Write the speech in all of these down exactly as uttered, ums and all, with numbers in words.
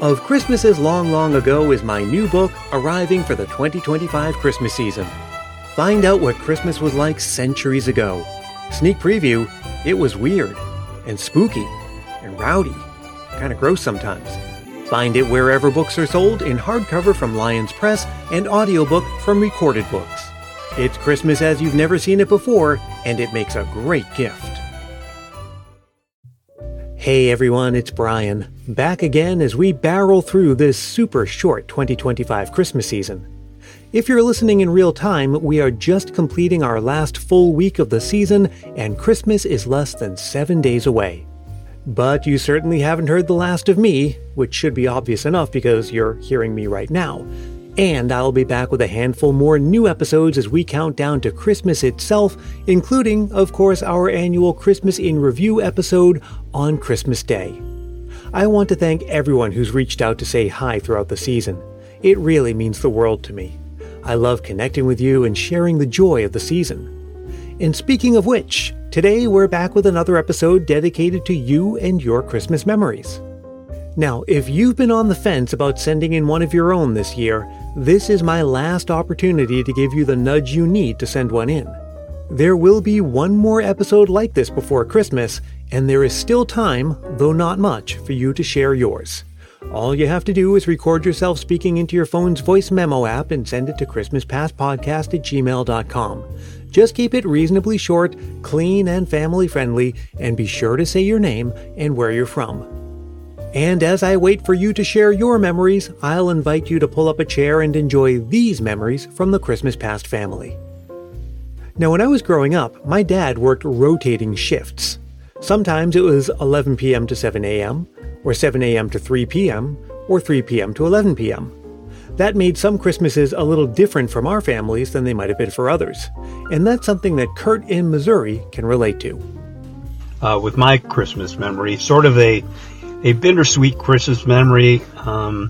Of Christmases Long, Long Ago is my new book arriving for the twenty twenty-five Christmas season. Find out what Christmas was like centuries ago. Sneak preview, it was weird and spooky and rowdy, kind of gross sometimes. Find it wherever books are sold in hardcover from Lions Press and audiobook from Recorded Books. It's Christmas as you've never seen it before, and it makes a great gift. Hey everyone, it's Brian, back again as we barrel through this super short twenty twenty-five Christmas season. If you're listening in real time, we are just completing our last full week of the season, and Christmas is less than seven days away. But you certainly haven't heard the last of me, which should be obvious enough because you're hearing me right now. And I'll be back with a handful more new episodes as we count down to Christmas itself, including, of course, our annual Christmas in Review episode on Christmas Day. I want to thank everyone who's reached out to say hi throughout the season. It really means the world to me. I love connecting with you and sharing the joy of the season. And speaking of which, today we're back with another episode dedicated to you and your Christmas memories. Now, if you've been on the fence about sending in one of your own this year, this is my last opportunity to give you the nudge you need to send one in. There will be one more episode like this before Christmas, and there is still time, though not much, for you to share yours. All you have to do is record yourself speaking into your phone's voice memo app and send it to christmaspastpodcast at gmail dot com. Just keep it reasonably short, clean, and family-friendly, and be sure to say your name and where you're from. And as I wait for you to share your memories, I'll invite you to pull up a chair and enjoy these memories from the Christmas Past family. Now, when I was growing up, my dad worked rotating shifts. Sometimes it was eleven p.m. to seven a.m., or seven a.m. to three p.m., or three p.m. to eleven p.m. That made some Christmases a little different from our families than they might have been for others. And that's something that Kurt in Missouri can relate to. Uh, with my Christmas memory, sort of a, a bittersweet Christmas memory. Um,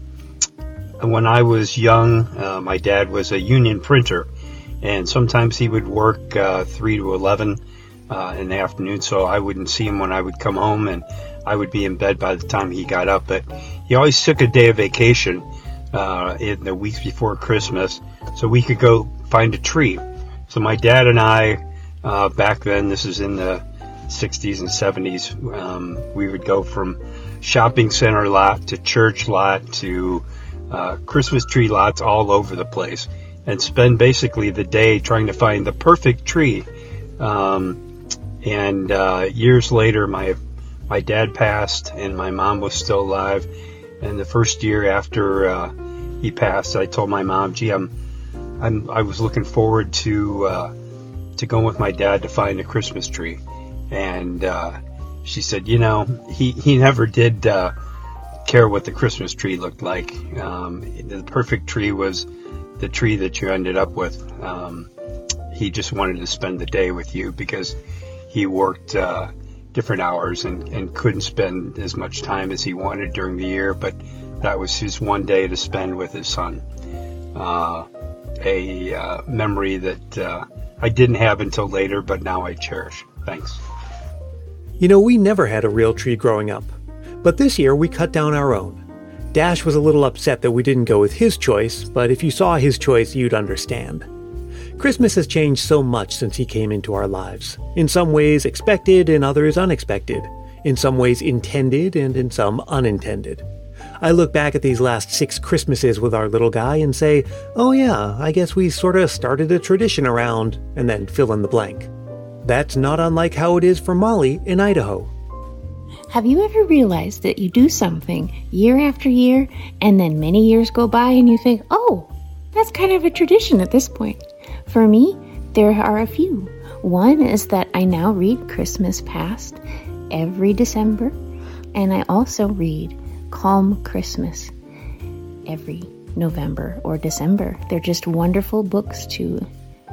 when I was young, uh, my dad was a union printer, and sometimes he would work uh, three to eleven uh, in the afternoon, so I wouldn't see him when I would come home, and I would be in bed by the time he got up. But he always took a day of vacation uh, in the weeks before Christmas so we could go find a tree. So my dad and I, uh, back then, this is in the sixties and seventies, um, we would go from shopping center lot to church lot to uh, Christmas tree lots all over the place and spend basically the day trying to find the perfect tree. Um, and uh, years later, my My dad passed, and my mom was still alive. And the first year after uh, he passed, I told my mom, "Gee, I'm, I'm, I was looking forward to uh, to going with my dad to find a Christmas tree." And uh, she said, "You know, he he never did uh, care what the Christmas tree looked like. Um, the perfect tree was the tree that you ended up with. Um, he just wanted to spend the day with you because he worked." Uh, different hours and, and couldn't spend as much time as he wanted during the year, but that was his one day to spend with his son. Uh, a uh, memory that uh, I didn't have until later, but now I cherish. Thanks. You know, we never had a real tree growing up, but this year we cut down our own. Dash was a little upset that we didn't go with his choice, but if you saw his choice, you'd understand. Christmas has changed so much since he came into our lives. In some ways expected, in others unexpected. In some ways intended, and in some unintended. I look back at these last six Christmases with our little guy and say, oh yeah, I guess we sort of started a tradition around, and then fill in the blank. That's not unlike how it is for Molly in Idaho. Have you ever realized that you do something year after year, and then many years go by and you think, oh, that's kind of a tradition at this point? For me, there are a few. One is that I now read Christmas Past every December, and I also read Calm Christmas every November or December. They're just wonderful books to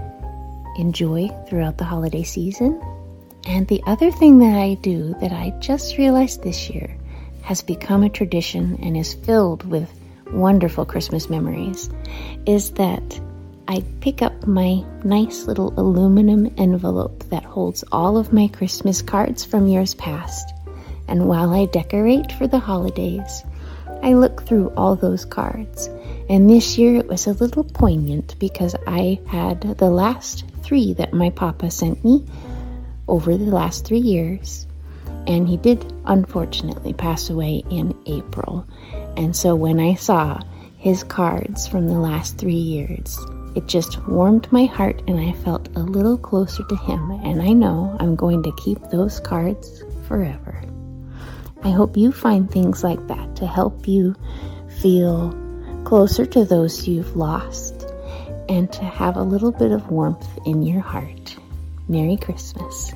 enjoy throughout the holiday season. And the other thing that I do that I just realized this year has become a tradition and is filled with wonderful Christmas memories is that I pick up my nice little aluminum envelope that holds all of my Christmas cards from years past. And while I decorate for the holidays, I look through all those cards. And this year it was a little poignant because I had the last three that my papa sent me over the last three years. And he did, unfortunately, pass away in April. And so when I saw his cards from the last three years, it just warmed my heart and I felt a little closer to him. And I know I'm going to keep those cards forever. I hope you find things like that to help you feel closer to those you've lost and to have a little bit of warmth in your heart. Merry Christmas.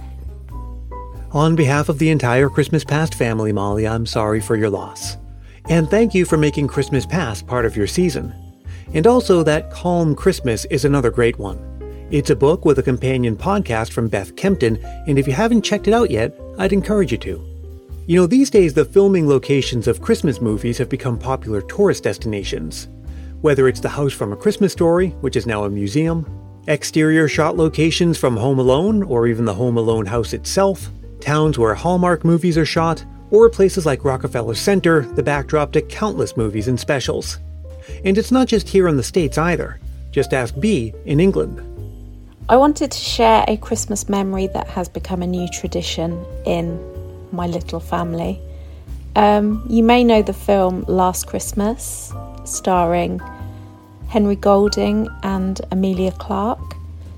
On behalf of the entire Christmas Past family, Molly, I'm sorry for your loss. And thank you for making Christmas Past part of your season. And also that Calm Christmas is another great one. It's a book with a companion podcast from Beth Kempton, and if you haven't checked it out yet, I'd encourage you to. You know, these days the filming locations of Christmas movies have become popular tourist destinations. Whether it's the house from A Christmas Story, which is now a museum, exterior shot locations from Home Alone, or even the Home Alone house itself, towns where Hallmark movies are shot, or places like Rockefeller Center, the backdrop to countless movies and specials. And it's not just here in the States either. Just ask Bea in England. I wanted to share a Christmas memory that has become a new tradition in my little family. Um, you may know the film Last Christmas, starring Henry Golding and Emilia Clarke.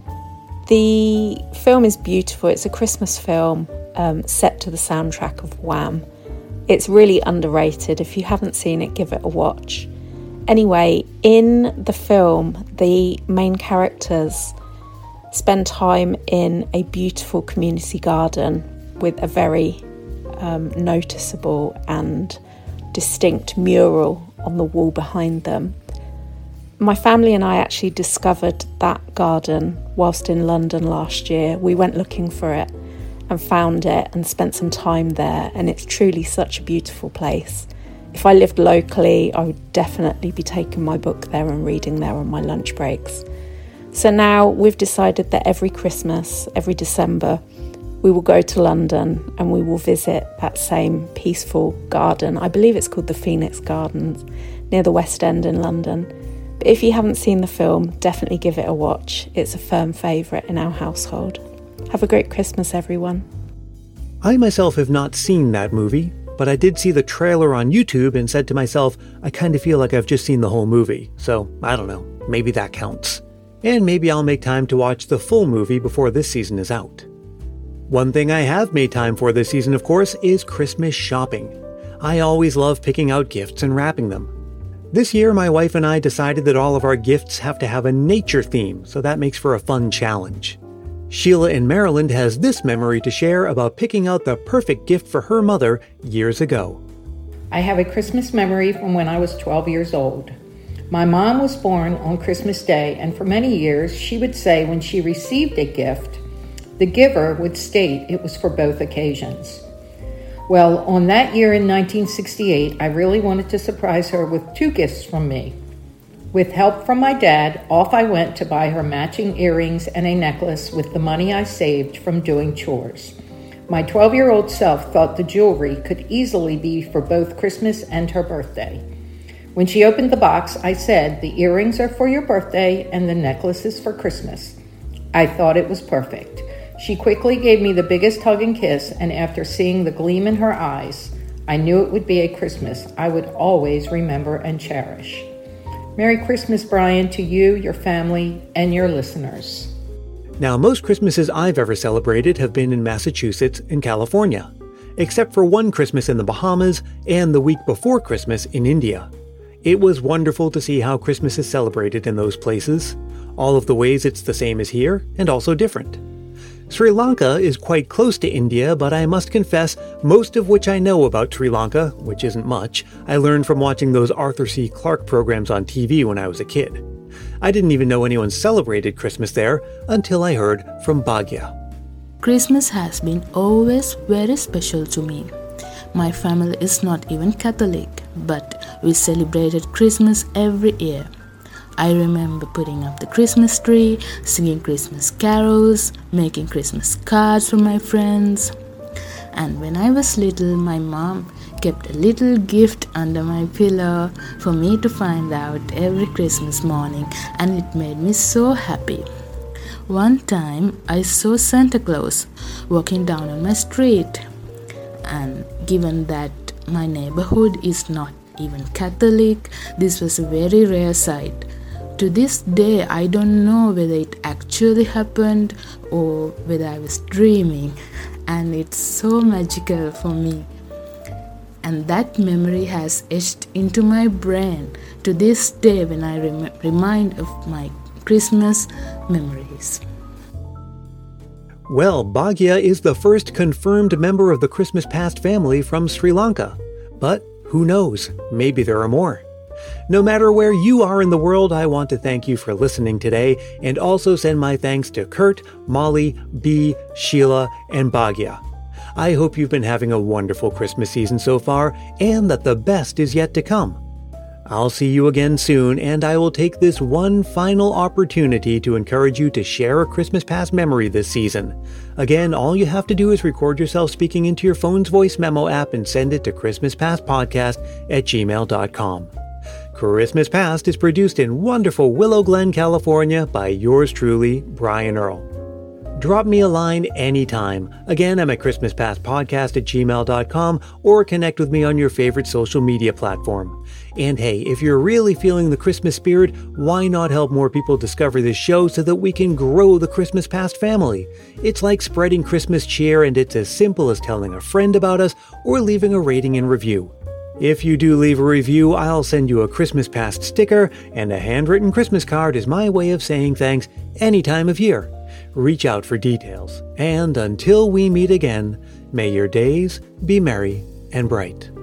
The film is beautiful. It's a Christmas film um, set to the soundtrack of Wham. It's really underrated. If you haven't seen it, give it a watch. Anyway, in the film, the main characters spend time in a beautiful community garden with a very um, noticeable and distinct mural on the wall behind them. My family and I actually discovered that garden whilst in London last year. We went looking for it and found it and spent some time there, and it's truly such a beautiful place. If I lived locally, I would definitely be taking my book there and reading there on my lunch breaks. So now we've decided that every Christmas, every December, we will go to London and we will visit that same peaceful garden. I believe it's called the Phoenix Gardens, near the West End in London. But if you haven't seen the film, definitely give it a watch. It's a firm favourite in our household. Have a great Christmas, everyone. I myself have not seen that movie, but I did see the trailer on YouTube and said to myself, I kind of feel like I've just seen the whole movie. So, I don't know, maybe that counts. And maybe I'll make time to watch the full movie before this season is out. One thing I have made time for this season, of course, is Christmas shopping. I always love picking out gifts and wrapping them. This year, my wife and I decided that all of our gifts have to have a nature theme, so that makes for a fun challenge. Sheila in Maryland has this memory to share about picking out the perfect gift for her mother years ago. I have a Christmas memory from when I was twelve years old. My mom was born on Christmas Day, and for many years she would say when she received a gift, the giver would state it was for both occasions. Well, on that year in nineteen sixty-eight, I really wanted to surprise her with two gifts from me. With help from my dad, off I went to buy her matching earrings and a necklace with the money I saved from doing chores. My twelve-year-old self thought the jewelry could easily be for both Christmas and her birthday. When she opened the box, I said, the earrings are for your birthday and the necklace is for Christmas. I thought it was perfect. She quickly gave me the biggest hug and kiss, and after seeing the gleam in her eyes, I knew it would be a Christmas I would always remember and cherish. Merry Christmas, Brian, to you, your family, and your listeners. Now, most Christmases I've ever celebrated have been in Massachusetts and California, except for one Christmas in the Bahamas and the week before Christmas in India. It was wonderful to see how Christmas is celebrated in those places, all of the ways it's the same as here, and also different. Sri Lanka is quite close to India, but I must confess, most of which I know about Sri Lanka, which isn't much, I learned from watching those Arthur C. Clarke programs on T V when I was a kid. I didn't even know anyone celebrated Christmas there until I heard from Bhagya. Christmas has been always very special to me. My family is not even Catholic, but we celebrated Christmas every year. I remember putting up the Christmas tree, singing Christmas carols, making Christmas cards for my friends. And when I was little, my mom kept a little gift under my pillow for me to find out every Christmas morning, and it made me so happy. One time I saw Santa Claus walking down on my street, and given that my neighborhood is not even Catholic, this was a very rare sight. To this day, I don't know whether it actually happened or whether I was dreaming, and it's so magical for me. And that memory has etched into my brain to this day when I rem- remind of my Christmas memories. Well, Bhagya is the first confirmed member of the Christmas Past family from Sri Lanka. But who knows? Maybe there are more. No matter where you are in the world, I want to thank you for listening today and also send my thanks to Kurt, Molly, Bee, Sheila, and Bhagya. I hope you've been having a wonderful Christmas season so far and that the best is yet to come. I'll see you again soon, and I will take this one final opportunity to encourage you to share a Christmas Past memory this season. Again, all you have to do is record yourself speaking into your phone's voice memo app and send it to christmaspastpodcast at gmail dot com. Christmas Past is produced in wonderful Willow Glen, California by yours truly, Brian Earl. Drop me a line anytime. Again, I'm at christmaspastpodcast at gmail dot com or connect with me on your favorite social media platform. And hey, if you're really feeling the Christmas spirit, why not help more people discover this show so that we can grow the Christmas Past family? It's like spreading Christmas cheer, and it's as simple as telling a friend about us or leaving a rating and review. If you do leave a review, I'll send you a Christmas Past sticker, and a handwritten Christmas card is my way of saying thanks any time of year. Reach out for details. And until we meet again, may your days be merry and bright.